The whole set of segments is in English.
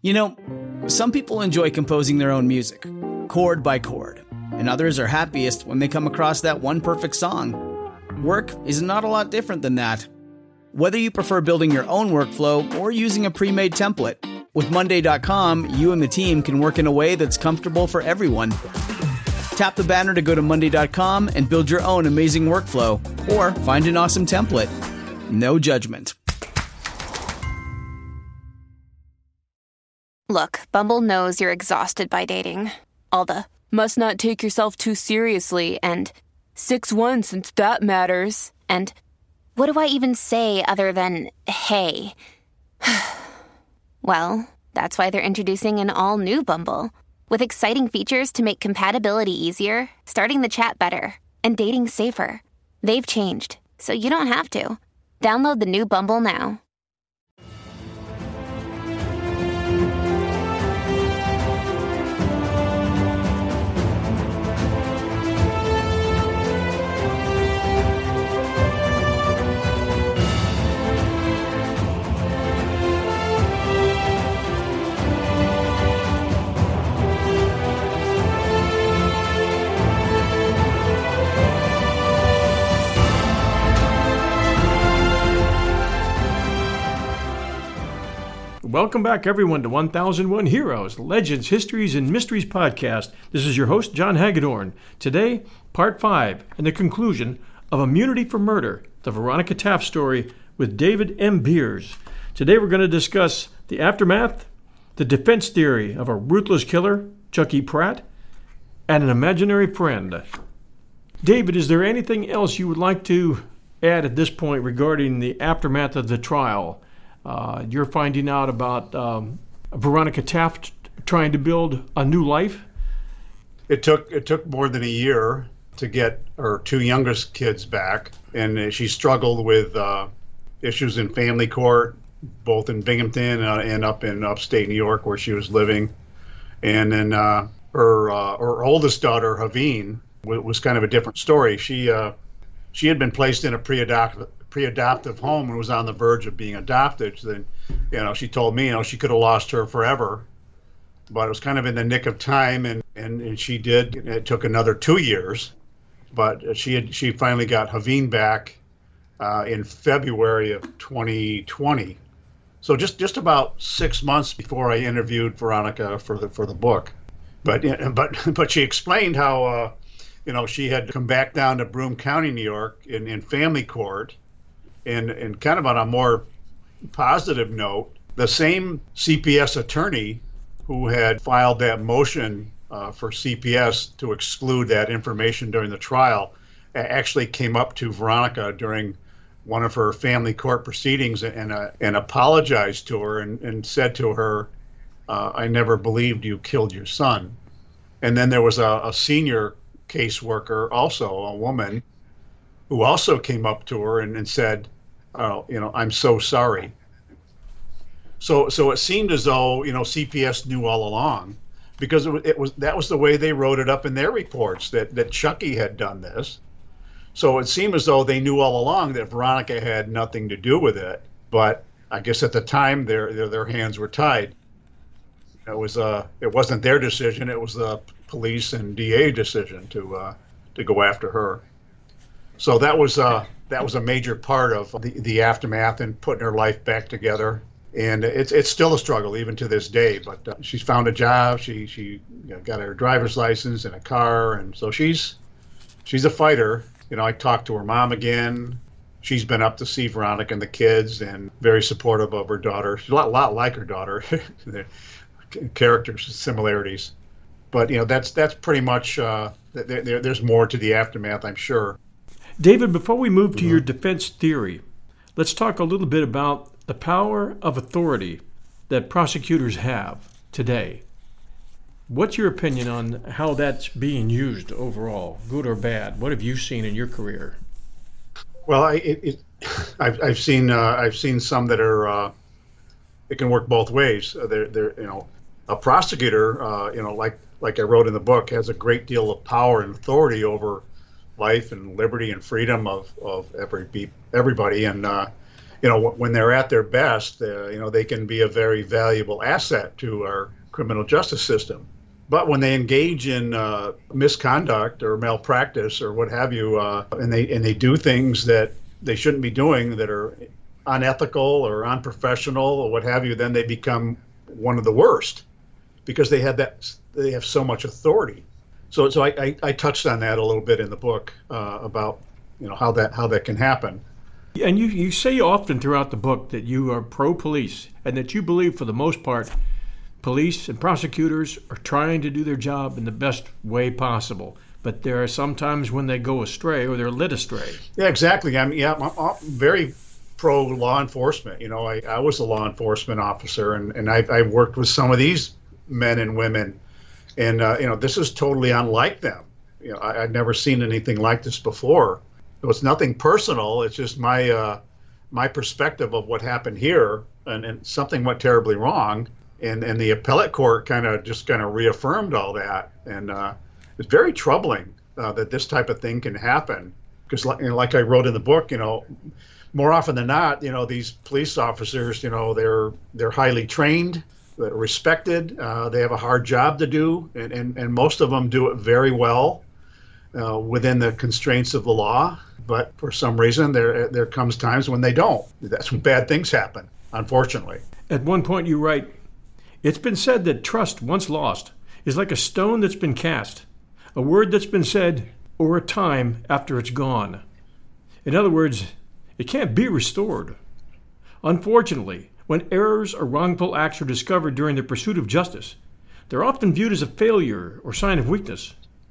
You know, some people enjoy composing their own music, chord by chord, and others are happiest when they come across that one perfect song. Work is not a lot different than that. Whether you prefer building your own workflow or using a pre-made template, with Monday.com, you and the team can work in a way that's comfortable for everyone. Tap the banner to go to Monday.com and build your own amazing workflow, or find an awesome template. No judgment. Look, Bumble knows you're exhausted by dating. All the, must not take yourself too seriously, and 6'1" since that matters, and what do I even say other than, hey? Well, that's why they're introducing an all-new Bumble, with exciting features to make compatibility easier, starting the chat better, and dating safer. They've changed, so you don't have to. Download the new Bumble now. Welcome back, everyone, to 1001 Heroes, Legends, Histories, and Mysteries podcast. This is your host, John Hagedorn. Today, part 5, and the conclusion of Immunity for Murder, the Veronica Taft story with David M. Beers. Today, we're going to discuss the aftermath, the defense theory of a ruthless killer, Chuck E. Pratt, and an imaginary friend. David, is there anything else you would like to add at this point regarding the aftermath of the trial? You're finding out about Veronica Taft trying to build a new life? It took more than a year to get her two youngest kids back, and she struggled with issues in family court, both in Binghamton and up in upstate New York where she was living. And then her oldest daughter, Haveen, was kind of a different story. She had been placed in a pre-adoptive home and was on the verge of being adopted. So then, she told me, she could have lost her forever, but it was kind of in the nick of time, and she did. It took another 2 years, but she finally got Haveen back in February of 2020. So just about 6 months before I interviewed Veronica for the book. But she explained how she had come back down to Broome County, New York, in family court. And kind of on a more positive note, the same CPS attorney who had filed that motion for CPS to exclude that information during the trial actually came up to Veronica during one of her family court proceedings and apologized to her and said to her, I never believed you killed your son. And then there was a senior caseworker, also a woman, who also came up to her and said, I'm so sorry. So it seemed as though, CPS knew all along, because that was the way they wrote it up in their reports, that Chucky had done this. So it seemed as though they knew all along that Veronica had nothing to do with it. But I guess at the time their hands were tied. It wasn't their decision. It was the police and DA decision to go after her. So that was a major part of the aftermath and putting her life back together. And it's still a struggle even to this day. But she's found a job. She got her driver's license and a car, and so she's a fighter. I talked to her mom again. She's been up to see Veronica and the kids, and very supportive of her daughter. She's a lot like her daughter, character similarities. But that's pretty much. There's more to the aftermath, I'm sure. David, before we move to your defense theory, let's talk a little bit about the power of authority that prosecutors have today. What's your opinion on how that's being used overall, good or bad? What have you seen in your career? Well, I've seen some that are it can work both ways. They're a prosecutor, like I wrote in the book, has a great deal of power and authority over life and liberty and freedom of everybody, and when they're at their best, they can be a very valuable asset to our criminal justice system. But when they engage in misconduct or malpractice or what have you, and they do things that they shouldn't be doing that are unethical or unprofessional or what have you, then they become one of the worst because they have so much authority. So I touched on that a little bit in the book about how that can happen. And you say often throughout the book that you are pro-police and that you believe for the most part police and prosecutors are trying to do their job in the best way possible. But there are some times when they go astray or they're led astray. Yeah, exactly. I'm very pro law enforcement. I was a law enforcement officer, and I've worked with some of these men and women, and this is totally unlike them. I've never seen anything like this before. So it's nothing personal. It's just my perspective of what happened here, and something went terribly wrong, and the appellate court kind of reaffirmed all that, and it's very troubling that this type of thing can happen, because like I wrote in the book, more often than not, these police officers, they're highly trained, they're respected, they have a hard job to do, and most of them do it very well within the constraints of the law. But for some reason, there comes times when they don't. That's when bad things happen, unfortunately. At one point you write, "It's been said that trust once lost is like a stone that's been cast, a word that's been said, or a time after it's gone." In other words, it can't be restored. Unfortunately, when errors or wrongful acts are discovered during the pursuit of justice, they're often viewed as a failure or sign of weakness.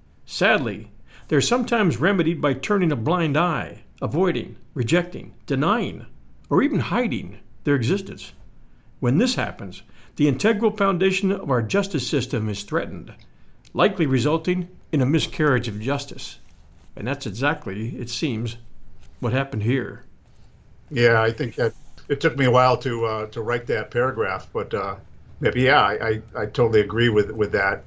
Sadly, they're sometimes remedied by turning a blind eye, avoiding, rejecting, denying, or even hiding their existence. When this happens, the integral foundation of our justice system is threatened, likely resulting in a miscarriage of justice. And that's exactly, it seems, what happened here. Yeah, I think that it took me a while to write that paragraph, but maybe I totally agree with that.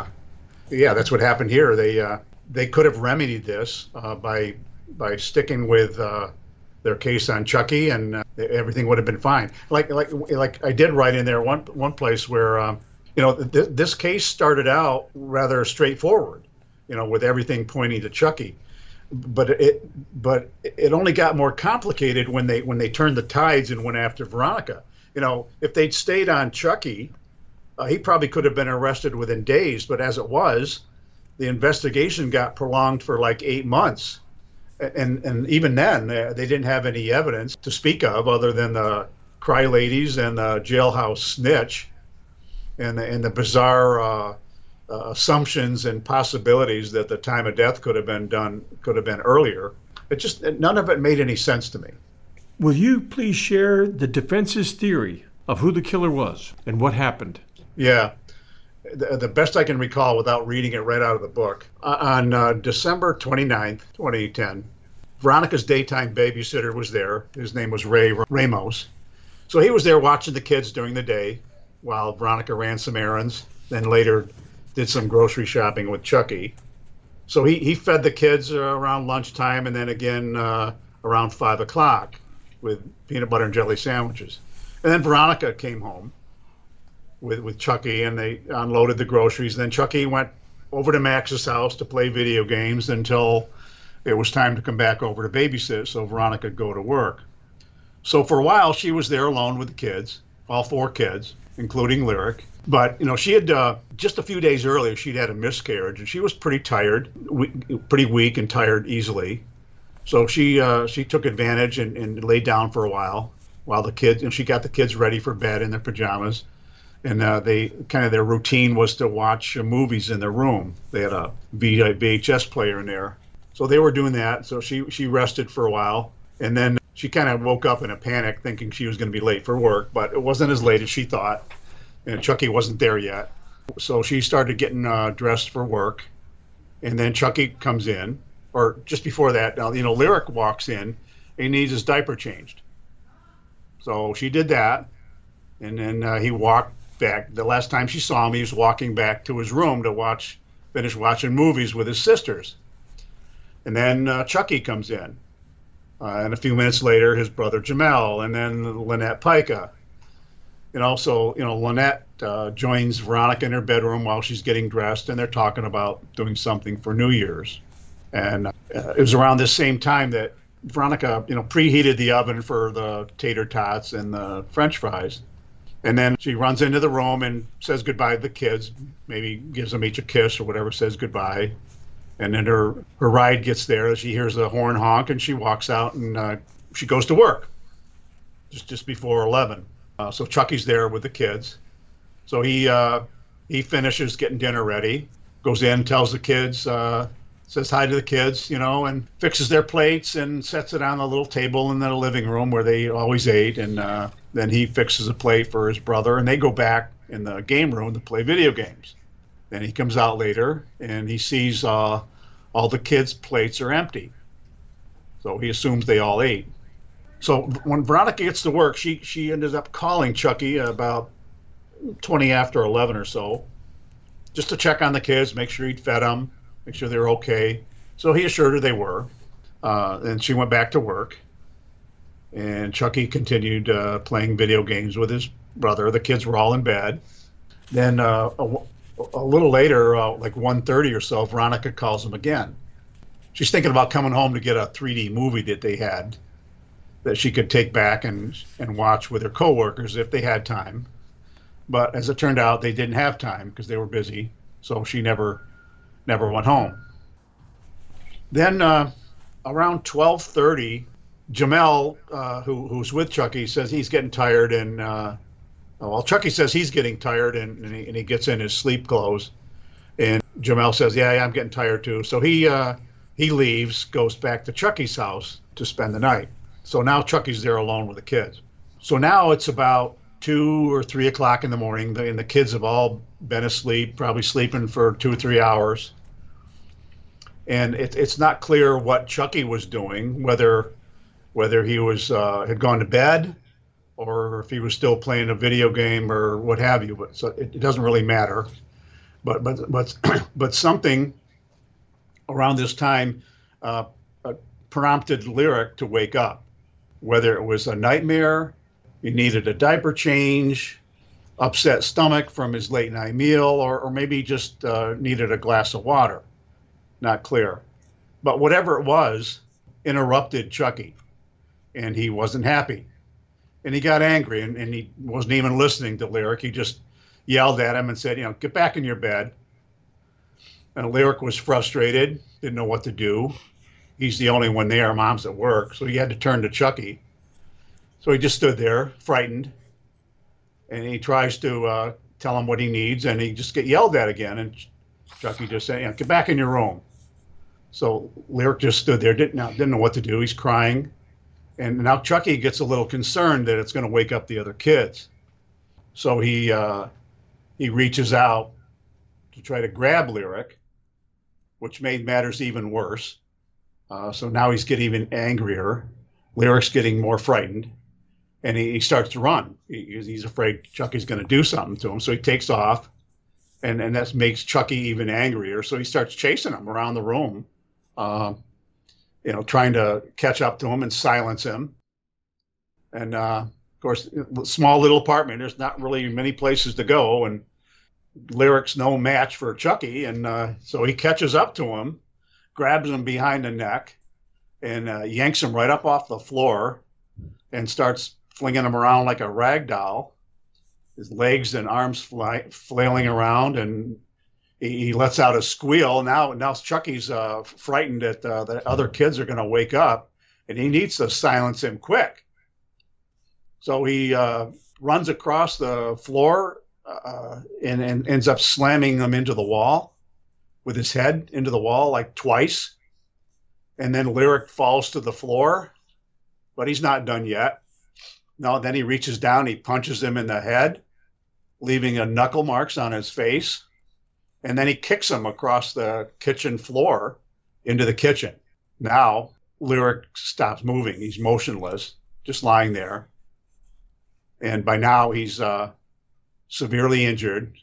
That's what happened here. They could have remedied this by sticking with their case on Chucky, and everything would have been fine. Like I did write in there one place where this case started out rather straightforward, with everything pointing to Chucky. But it only got more complicated when they turned the tides and went after Veronica. If they'd stayed on Chucky, he probably could have been arrested within days. But as it was, the investigation got prolonged for like 8 months, and even then they didn't have any evidence to speak of other than the cry ladies and the jailhouse snitch, and the bizarre assumptions and possibilities that the time of death could have been earlier. None of it made any sense to me. Will you please share the defense's theory of who the killer was and what happened? Yeah, the best I can recall without reading it right out of the book. On December 29th, 2010, Veronica's daytime babysitter was there. His name was Ray Ramos. So he was there watching the kids during the day while Veronica ran some errands, then later did some grocery shopping with Chucky. So he fed the kids around lunchtime, and then again around 5 o'clock with peanut butter and jelly sandwiches. And then Veronica came home with Chucky, and they unloaded the groceries. Then Chucky went over to Max's house to play video games until it was time to come back over to babysit so Veronica could go to work. So for a while, she was there alone with the kids, all 4 kids, including Lyric. But, she had, just a few days earlier, she'd had a miscarriage, and she was pretty tired, pretty weak and tired easily. So she took advantage and laid down for a while the kids, and she got the kids ready for bed in their pajamas. And their routine was to watch movies in their room. They had a VHS player in there. So they were doing that. So she rested for a while. And then she kind of woke up in a panic thinking she was going to be late for work, but it wasn't as late as she thought. And Chucky wasn't there yet. So she started getting dressed for work. And then Chucky comes in, or just before that, Lyric walks in and he needs his diaper changed. So she did that. And then he walked back. The last time she saw him, he was walking back to his room to finish watching movies with his sisters. And then Chucky comes in. And a few minutes later, his brother Jamel, and then Lynette Pica. And also, Lynette joins Veronica in her bedroom while she's getting dressed, and they're talking about doing something for New Year's. And it was around this same time that Veronica, preheated the oven for the tater tots and the French fries. And then she runs into the room and says goodbye to the kids, maybe gives them each a kiss or whatever, says goodbye. And then her ride gets there. She hears the horn honk, and she walks out, and she goes to work just before 11. So Chucky's there with the kids. So he finishes getting dinner ready, goes in, tells the kids, says hi to the kids, and fixes their plates and sets it on the little table in the living room where they always ate. And then he fixes a plate for his brother, and they go back in the game room to play video games. Then he comes out later, and he sees all the kids' plates are empty. So he assumes they all ate. So when Veronica gets to work, she ended up calling Chucky about 20 after 11 or so, just to check on the kids, make sure he'd fed them, make sure they were okay. So he assured her they were. And she went back to work. And Chucky continued playing video games with his brother. The kids were all in bed. Then a little later, like 1:30 or so, Veronica calls him again. She's thinking about coming home to get a 3D movie that they had that she could take back and watch with her coworkers if they had time. But as it turned out, they didn't have time because they were busy. So she never went home. Then around 12:30, Jamel, who's with Chucky, says he's getting tired, and Chucky says he's getting tired, and he gets in his sleep clothes, and Jamel says, yeah, I'm getting tired too. So he leaves, goes back to Chucky's house to spend the night. So now Chucky's there alone with the kids. So now it's about 2 or 3 o'clock in the morning, and the kids have all been asleep, probably sleeping for 2 or 3 hours. And it's not clear what Chucky was doing, whether he was had gone to bed or if he was still playing a video game or what have you. But so it doesn't really matter. But something around this time prompted Lyric to wake up, whether it was a nightmare, he needed a diaper change, upset stomach from his late night meal, or maybe just needed a glass of water. Not clear. But whatever it was, interrupted Chucky, and he wasn't happy. And he got angry, and he wasn't even listening to Lyric. He just yelled at him and said, get back in your bed. And Lyric was frustrated, didn't know what to do. He's the only one there. Mom's at work, so he had to turn to Chucky. So he just stood there, frightened, and he tries to tell him what he needs, and he just get yelled at again. And Chucky just said, get back in your room. So Lyric just stood there, didn't know what to do. He's crying. And now Chucky gets a little concerned that it's going to wake up the other kids. So he reaches out to try to grab Lyric, which made matters even worse. So now he's getting even angrier. Lyric's getting more frightened. And he starts to run. He's afraid Chucky's going to do something to him. So he takes off. And that makes Chucky even angrier. So he starts chasing him around the room, trying to catch up to him and silence him. And, of course, small little apartment, there's not really many places to go. And Lyric's no match for Chucky. And so he catches up to him, grabs him behind the neck, and yanks him right up off the floor and starts flinging him around like a rag doll. His legs and arms flailing around, and he lets out a squeal. Now Chucky's frightened that the other kids are going to wake up, and he needs to silence him quick. So he runs across the floor and ends up slamming him into the wall with his head into the wall like twice. And then Lyric falls to the floor, but he's not done yet. No, then he reaches down, he punches him in the head, leaving knuckle marks on his face. And then he kicks him across the kitchen floor into the kitchen. Now, Lyric stops moving. He's motionless, just lying there. And by now, he's severely injured.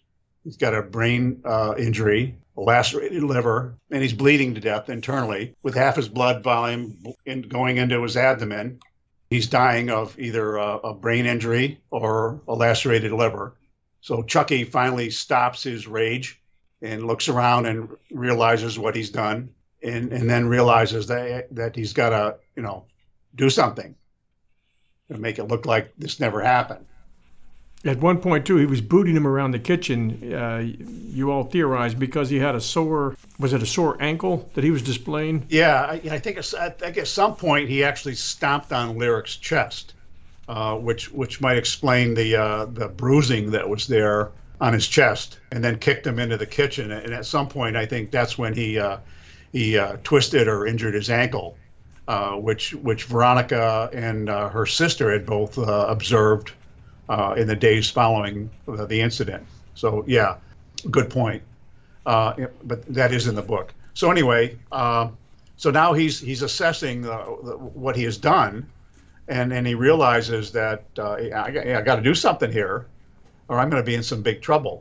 He's got a brain injury, a lacerated liver, and he's bleeding to death internally with half his blood volume going into his abdomen. He's dying of either a brain injury or a lacerated liver. So Chucky finally stops his rage and looks around and realizes what he's done, and then realizes that he's got to, do something to make it look like this never happened. At one point, too, he was booting him around the kitchen, you all theorized, because he had a sore ankle that he was displaying? Yeah, I think at some point he actually stomped on Lyric's chest, which might explain the bruising that was there on his chest, and then kicked him into the kitchen. And at some point, I think that's when he twisted or injured his ankle, which Veronica and her sister had both observed in the days following the incident. So yeah, good point. But that is in the book. So anyway, so now he's assessing what he has done, and he realizes that I got to do something here, or I'm going to be in some big trouble.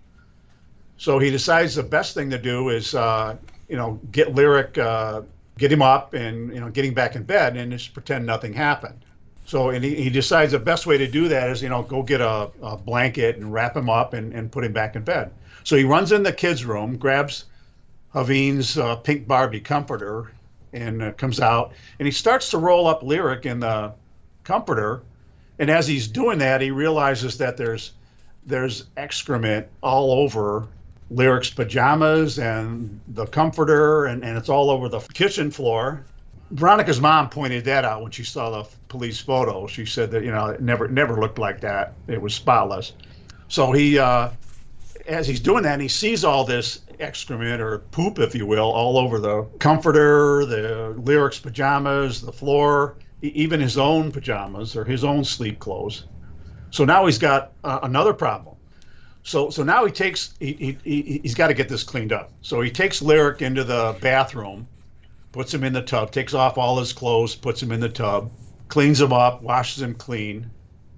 So he decides the best thing to do is get Lyric, get him up, and get him back in bed, and just pretend nothing happened. So and he decides the best way to do that is, go get a blanket and wrap him up and put him back in bed. So he runs in the kids' room, grabs Haveen's pink Barbie comforter, and comes out. And he starts to roll up Lyric in the comforter. And as he's doing that, he realizes that there's excrement all over Lyric's pajamas and the comforter, and it's all over the kitchen floor. Veronica's mom pointed that out when she saw the police photo. She said that, it never looked like that. It was spotless. So he, as he's doing that, and he sees all this excrement or poop, if you will, all over the comforter, the Lyric's pajamas, the floor, even his own pajamas or his own sleep clothes. So now he's got another problem. So now he's got to get this cleaned up. So he takes Lyric into the bathroom, puts him in the tub, takes off all his clothes, puts him in the tub, cleans him up, washes him clean,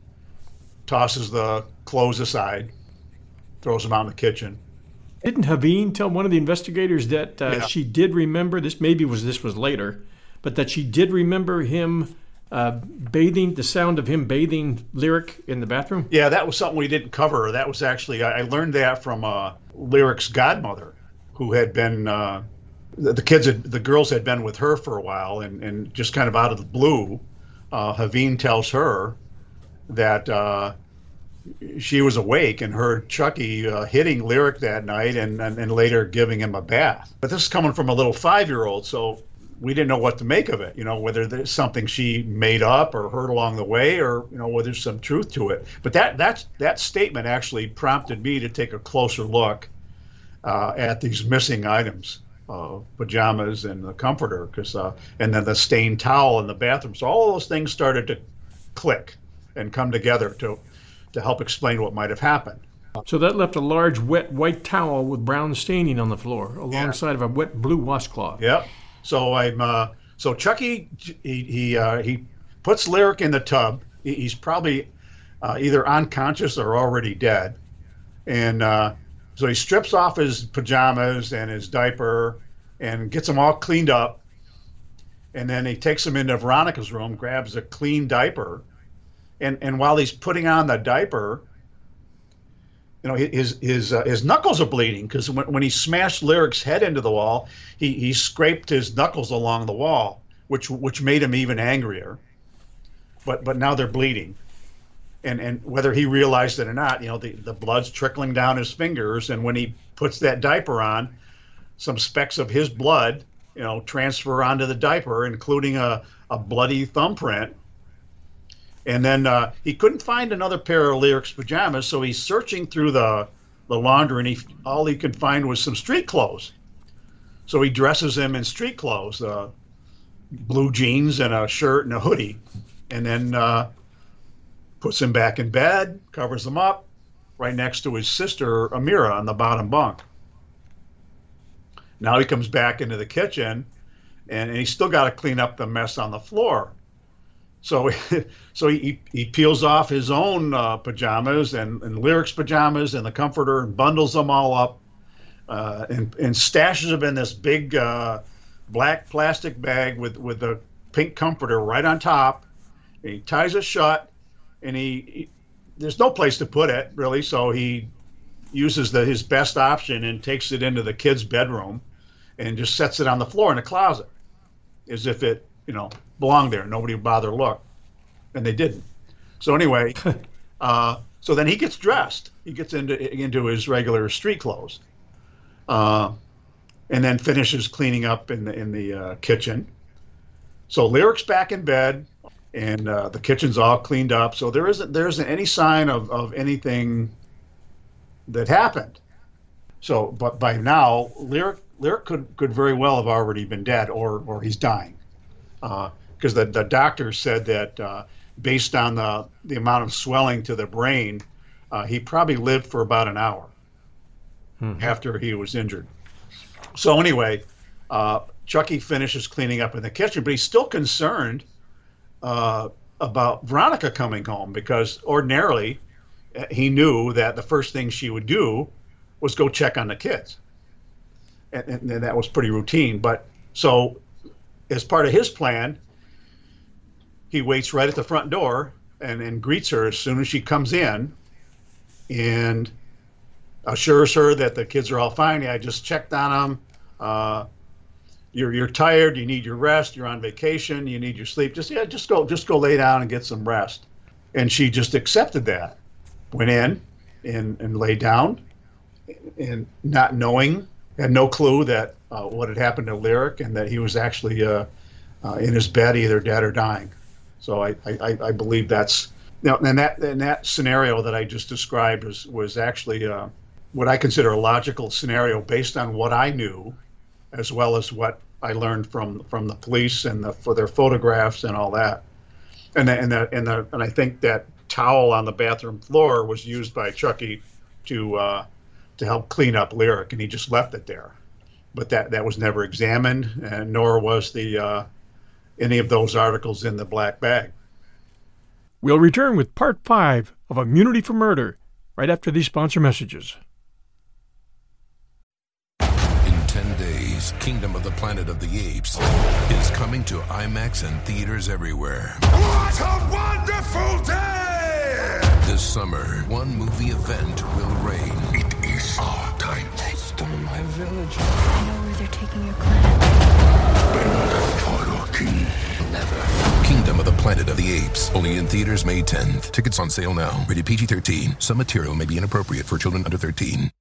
tosses the clothes aside, throws them out in the kitchen. Didn't Haveen tell one of the investigators that she did remember, this was later, but that she did remember him the sound of him bathing Lyric in the bathroom? Yeah, that was something we didn't cover. That was actually, I learned that from Lyric's godmother, who had been, the girls had been with her for a while, and just kind of out of the blue, Haveen tells her that she was awake and heard Chucky hitting Lyric that night and later giving him a bath. But this is coming from a little 5-year-old, so we didn't know what to make of it, whether there's something she made up or heard along the way, or, whether there's some truth to it. But that statement actually prompted me to take a closer look at these missing items, pajamas and the comforter, and then the stained towel in the bathroom. So all those things started to click and come together to help explain what might have happened. So that left a large wet white towel with brown staining on the floor alongside of a wet blue washcloth. Yep. So Chucky, he puts Lyric in the tub. He's probably either unconscious or already dead. And so he strips off his pajamas and his diaper and gets them all cleaned up. And then he takes them into Veronica's room, grabs a clean diaper. And while he's putting on the diaper, his knuckles are bleeding, because when he smashed Lyric's head into the wall, he scraped his knuckles along the wall, which made him even angrier. But now they're bleeding, and whether he realized it or not, the blood's trickling down his fingers, and when he puts that diaper on, some specks of his blood, transfer onto the diaper, including a bloody thumbprint. And then he couldn't find another pair of Lyric's pajamas, so he's searching through the laundry, and all he could find was some street clothes. So he dresses him in street clothes, blue jeans and a shirt and a hoodie, and then puts him back in bed, covers him up, right next to his sister, Amira, on the bottom bunk. Now he comes back into the kitchen, and he's still got to clean up the mess on the floor. So, so he peels off his own pajamas and Lyric's pajamas and the comforter and bundles them all up and stashes them in this big black plastic bag with the pink comforter right on top. And he ties it shut, and there's no place to put it really, so he uses his best option and takes it into the kid's bedroom and just sets it on the floor in the closet as if it belonged there. Nobody would bother look, and they didn't. So anyway, so then he gets dressed. He gets into his regular street clothes, and then finishes cleaning up in the kitchen. So Lyric's back in bed, and the kitchen's all cleaned up. So there isn't any sign of anything that happened. So, but by now, Lyric could very well have already been dead, or he's dying. Because the doctor said that based on the amount of swelling to the brain, he probably lived for about an hour after he was injured. So anyway, Chucky finishes cleaning up in the kitchen, but he's still concerned about Veronica coming home, because ordinarily he knew that the first thing she would do was go check on the kids. And that was pretty routine. But so as part of his plan, he waits right at the front door and greets her as soon as she comes in and assures her that the kids are all fine. Yeah, I just checked on them. You're tired. You need your rest. You're on vacation. You need your sleep. Just go lay down and get some rest. And she just accepted that. Went in and lay down, and not knowing, had no clue that what had happened to Lyric, and that he was actually in his bed, either dead or dying. So I believe that's and that scenario that I just described was actually what I consider a logical scenario based on what I knew, as well as what I learned from the police and for their photographs and all that. And I think that towel on the bathroom floor was used by Chucky to help clean up Lyric, and he just left it there. But that was never examined, and nor was any of those articles in the black bag. We'll return with Part 5 of Immunity for Murder right after these sponsor messages. In 10 days, Kingdom of the Planet of the Apes is coming to IMAX and theaters everywhere. What a wonderful day! This summer, one movie event will reign. It is our time. They stole my village. I know where they're taking your clan. Bend for your king. Never. Kingdom of the Planet of the Apes. Only in theaters May 10th. Tickets on sale now. Rated PG-13. Some material may be inappropriate for children under 13.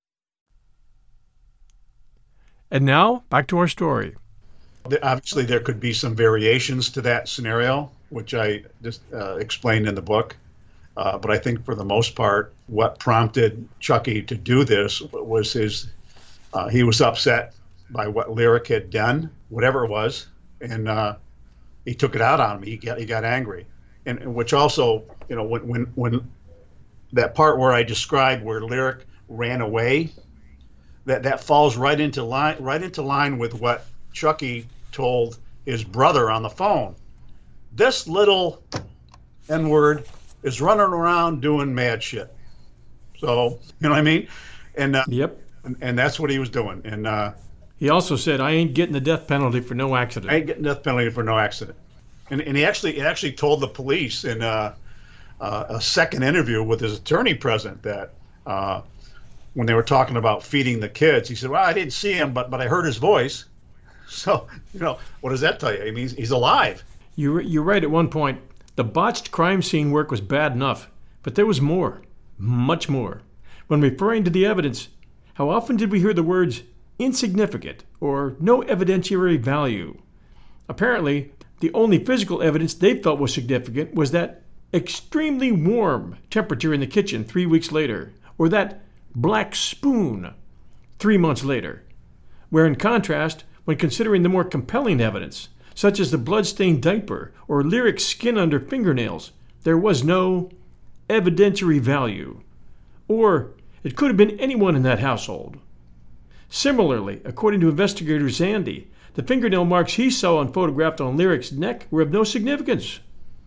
And now, back to our story. Obviously, there could be some variations to that scenario, which I just explained in the book. But I think for the most part, what prompted Chucky to do this was he was upset by what Lyric had done, whatever it was, and he took it out on him. He got angry, and which also, when that part where I described where Lyric ran away, that falls right into line with what Chucky told his brother on the phone. This little N-word is running around doing mad shit. So, you know what I mean? And yep. And that's what he was doing. And he also said, I ain't getting the death penalty for no accident. I ain't getting the death penalty for no accident. And he actually told the police in a second interview with his attorney present that when they were talking about feeding the kids, he said, well, I didn't see him, but I heard his voice. So, what does that tell you? I mean, he's alive. You're right at one point. The botched crime scene work was bad enough, but there was more, much more. When referring to the evidence, how often did we hear the words insignificant or no evidentiary value? Apparently, the only physical evidence they felt was significant was that extremely warm temperature in the kitchen 3 weeks later, or that black spoon 3 months later. Where in contrast, when considering the more compelling evidence, such as the blood-stained diaper or Lyric's skin under fingernails, there was no evidentiary value. Or it could have been anyone in that household. Similarly, according to investigator Zandy, the fingernail marks he saw and photographed on Lyric's neck were of no significance.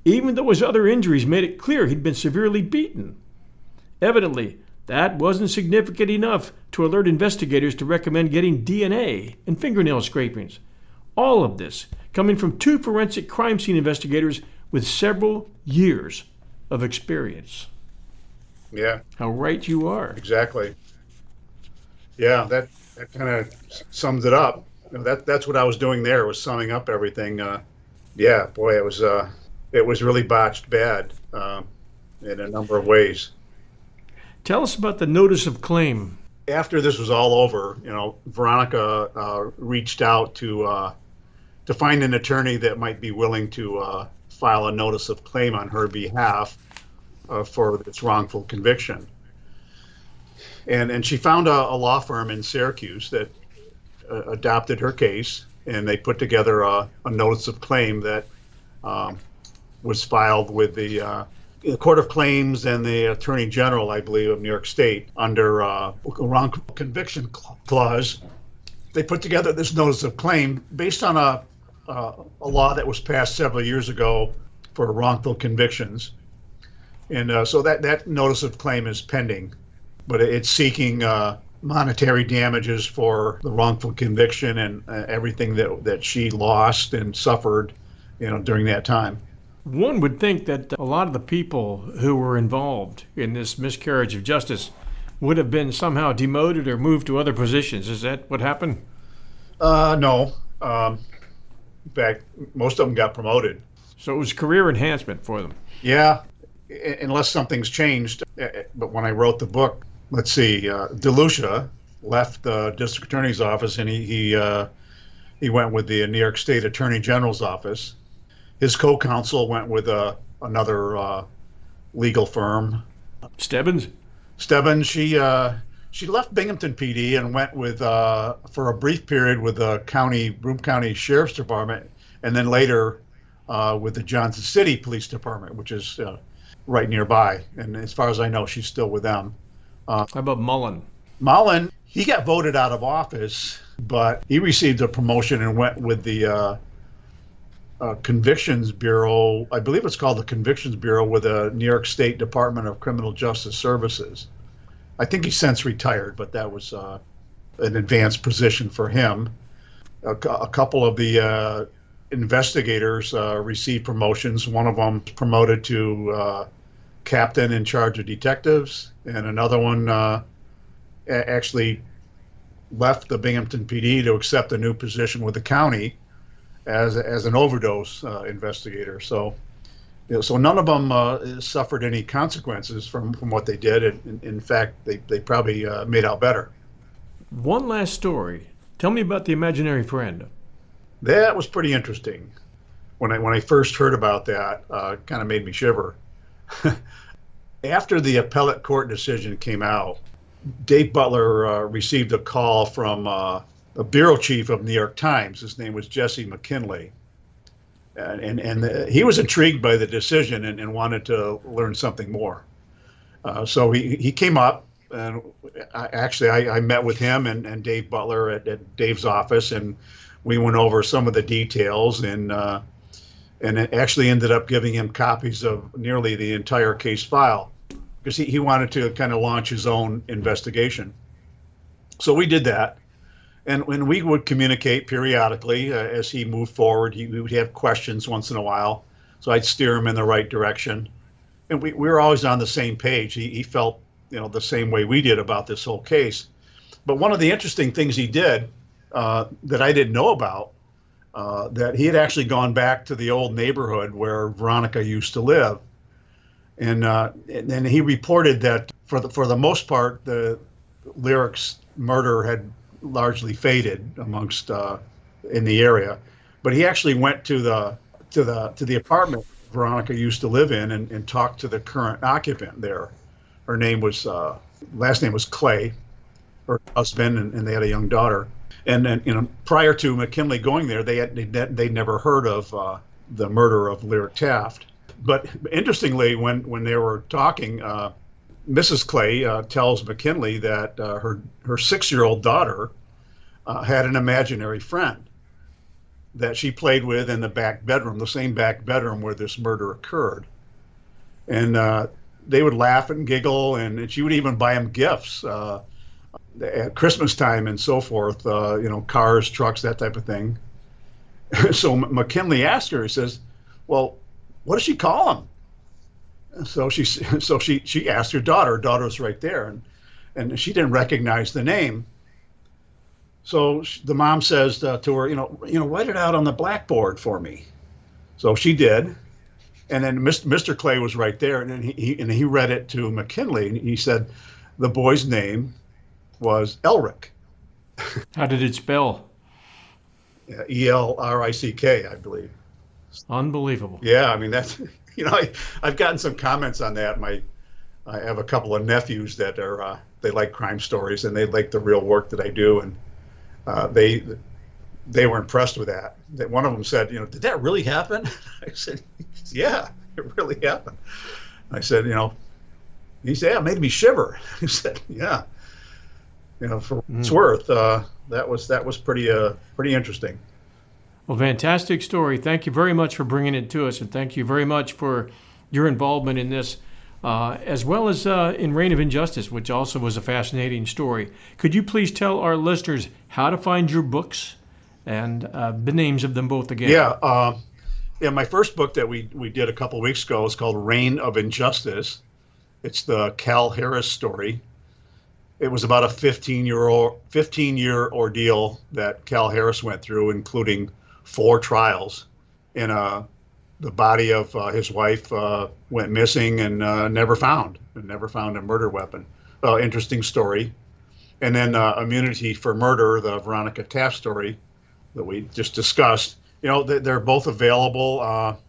even though his other injuries made it clear he'd been severely beaten. Evidently, that wasn't significant enough to alert investigators to recommend getting DNA and fingernail scrapings. All of this coming from two forensic crime scene investigators with several years of experience. Yeah. How right you are. Exactly. Yeah, that kind of sums it up. That's what I was doing there, was summing up everything. Yeah, boy, it was really botched bad in a number of ways. Tell us about the notice of claim. After this was all over, Veronica reached out to find an attorney that might be willing to file a notice of claim on her behalf for this wrongful conviction. And she found a law firm in Syracuse that adopted her case, and they put together a notice of claim that was filed with the Court of Claims and the Attorney General, I believe, of New York State under a wrongful conviction clause. They put together this notice of claim based on a law that was passed several years ago for wrongful convictions. And so that notice of claim is pending, but it's seeking monetary damages for the wrongful conviction and everything that she lost and suffered, during that time. One would think that a lot of the people who were involved in this miscarriage of justice would have been somehow demoted or moved to other positions. Is that what happened? No. In fact, most of them got promoted. So it was career enhancement for them. Yeah, unless something's changed. But when I wrote the book, let's see, DeLucia left the district attorney's office, and he went with the New York State Attorney General's office. His co-counsel went with another legal firm. Stebbins? Stebbins, she left Binghamton PD and went with for a brief period with the Broome County Sheriff's Department, and then later with the Johnson City Police Department, which is right nearby. And as far as I know, she's still with them. How about Mullen? Mullen, he got voted out of office, but he received a promotion and went with the Convictions Bureau. I believe it's called the Convictions Bureau with the New York State Department of Criminal Justice Services. I think he's since retired, but that was an advanced position for him. A couple of the investigators received promotions. One of them promoted to captain in charge of detectives, and another one actually left the Binghamton PD to accept a new position with the county as an overdose investigator. So none of them suffered any consequences from what they did. In fact, they probably made out better. One last story. Tell me about the imaginary friend. That was pretty interesting. When I first heard about that, kind of made me shiver. After the appellate court decision came out, Dave Butler received a call from the bureau chief of New York Times. His name was Jesse McKinley. And he was intrigued by the decision and wanted to learn something more. So he came up, and I met with him and Dave Butler at Dave's office, and we went over some of the details, and it actually ended up giving him copies of nearly the entire case file, because he wanted to kind of launch his own investigation. So we did that. And when we would communicate periodically as he moved forward, we would have questions once in a while. So I'd steer him in the right direction. And we were always on the same page. He felt, the same way we did about this whole case. But one of the interesting things he did that I didn't know about, that he had actually gone back to the old neighborhood where Veronica used to live. And then he reported that for the most part, the Lyric's murder had largely faded amongst in the area, but he actually went to the apartment Veronica used to live in and talked to the current occupant there. Her name was last name was Clay, her husband, and they had a young daughter. And then prior to McKinley going there, they'd never heard of the murder of Lyric Taft. But interestingly, when they were talking, Mrs. Clay tells McKinley that her 6-year-old daughter had an imaginary friend that she played with in the back bedroom, the same back bedroom where this murder occurred. And they would laugh and giggle, and she would even buy them gifts at Christmas time and so forth, cars, trucks, that type of thing. So McKinley asked her, he says, well, what does she call them? So she asked her daughter. Her daughter was right there, and she didn't recognize the name. So the mom says to her, write it out on the blackboard for me. So she did, and then Mr. Clay was right there, and he read it to McKinley, and he said the boy's name was Elric. How did it spell? E-L-R-I-C-K, I believe. Unbelievable. Yeah, I mean that's I've gotten some comments on that. I have a couple of nephews that are they like crime stories and they like the real work that I do, and they were impressed with that. One of them said, did that really happen? I said, yeah, it really happened. I said, he said, yeah, it made me shiver. He said, yeah, for what it's worth, that was pretty interesting. Well, fantastic story. Thank you very much for bringing it to us, and thank you very much for your involvement in this, as well as in Reign of Injustice, which also was a fascinating story. Could you please tell our listeners how to find your books and the names of them both again? Yeah. My first book that we did a couple of weeks ago is called Reign of Injustice. It's the Cal Harris story. It was about a 15-year ordeal that Cal Harris went through, including 4 trials, and the body of his wife went missing and never found a murder weapon. Interesting story. And then Immunity for Murder, the Veronica Taft story that we just discussed. They're both available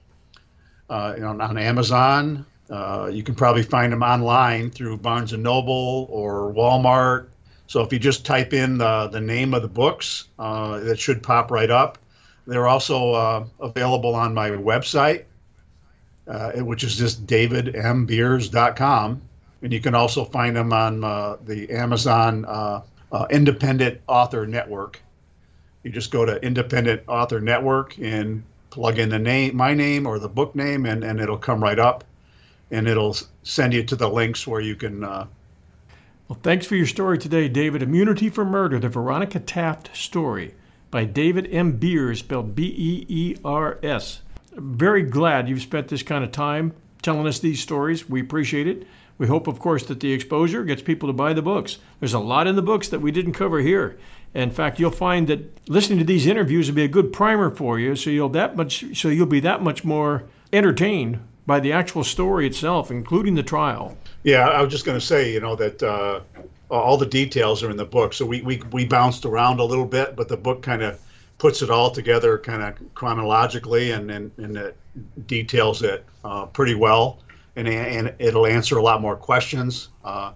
on Amazon. You can probably find them online through Barnes & Noble or Walmart. So if you just type in the name of the books, it should pop right up. They're also available on my website, which is just davidmbeers.com. And you can also find them on the Amazon Independent Author Network. You just go to Independent Author Network and plug in my name or the book name, and it'll come right up. And it'll send you to the links where you can... Well, thanks for your story today, David. Immunity for Murder, the Veronica Taft story, by David M. Beers, spelled B-E-E-R-S. Very glad you've spent this kind of time telling us these stories. We appreciate it. We hope, of course, that the exposure gets people to buy the books. There's a lot in the books that we didn't cover here. In fact, you'll find that listening to these interviews will be a good primer for you, so you'll be that much more entertained by the actual story itself, including the trial. Yeah, I was just going to say, that all the details are in the book. So we bounced around a little bit, but the book kind of puts it all together kind of chronologically and it details it pretty well. And it'll answer a lot more questions.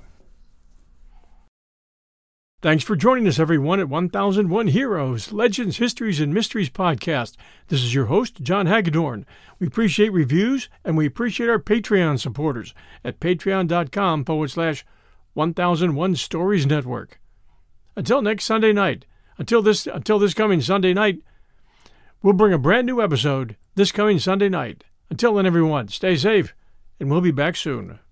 Thanks for joining us, everyone, at 1001 Heroes, Legends, Histories, and Mysteries podcast. This is your host, John Hagedorn. We appreciate reviews, and we appreciate our Patreon supporters at patreon.com/1001 Stories Network. Until next Sunday night, until this coming Sunday night, we'll bring a brand new episode this coming Sunday night. Until then, everyone, stay safe, and we'll be back soon.